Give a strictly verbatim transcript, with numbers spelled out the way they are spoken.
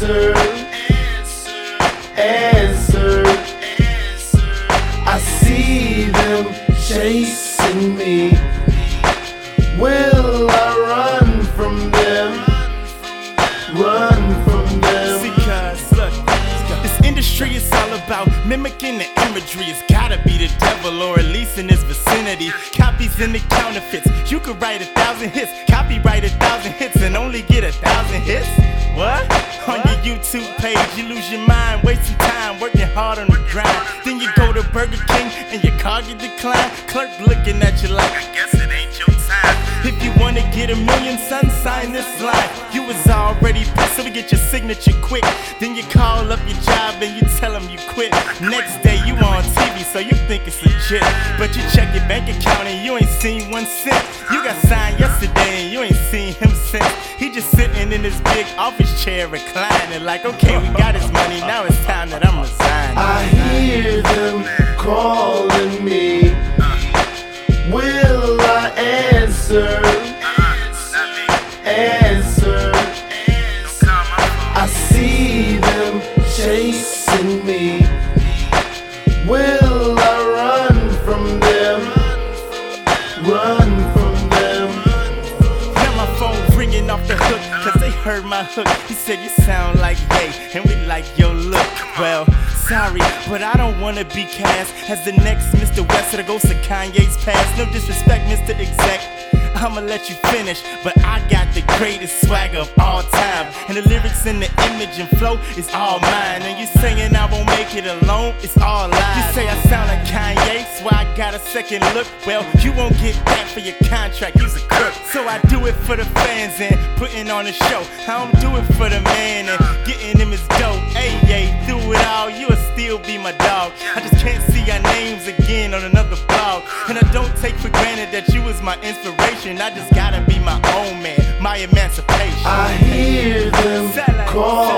answer, answer. I see them chasing me. Will I run from them? Run from them. See, cuz, look, this industry is all about mimicking the imagery. It's gotta be the devil, or at least in this vicinity. Copies and the counterfeits. You could write a thousand hits, copyright a thousand hits, and only get a thousand hits. What? On your YouTube page, you lose your mind, wasting time, working hard on the grind. Then you go to Burger King and your car get declined. Clerk looking at you like, I guess it ain't your time. If you wanna get a million, son, sign this line. You was already pissed, so to get your signature quick. Then you call up your job and you tell them you quit. Next day you on T V, so you think it's legit. But you check your bank account and you ain't seen one cent. You got signed yesterday and you ain't seen him since. He just sitting in his big office chair reclining like, okay, we got his money, now it's time that I'm resigning. I hear them calling me. Will I answer? Answer. I see them chasing me. Will I run from them? Run from them. Now my phone ringing off the hook, cause they heard my hook. He said you sound like Ye, and we like your look. Well, sorry, but I don't wanna be cast as the next Mister West or the ghost of Kanye's past. No disrespect, Mister Exec, I'ma let you finish, but I got the greatest swagger of all time. And the lyrics and the image and flow is all mine. And you saying I won't make it alone, it's all lies. You say I sound like Kanye, so I got a second look. Well, you won't get that for your contract, you's a crook. So I do it for the fans and putting on a show. I don't do it for the man and getting him his dough. Hey, yeah, through it all, you'll still be my dog. I just can't see our names again on another blog. And I don't take for granted that you was my inspiration. I just gotta be my own man, my emancipation. I hear them call.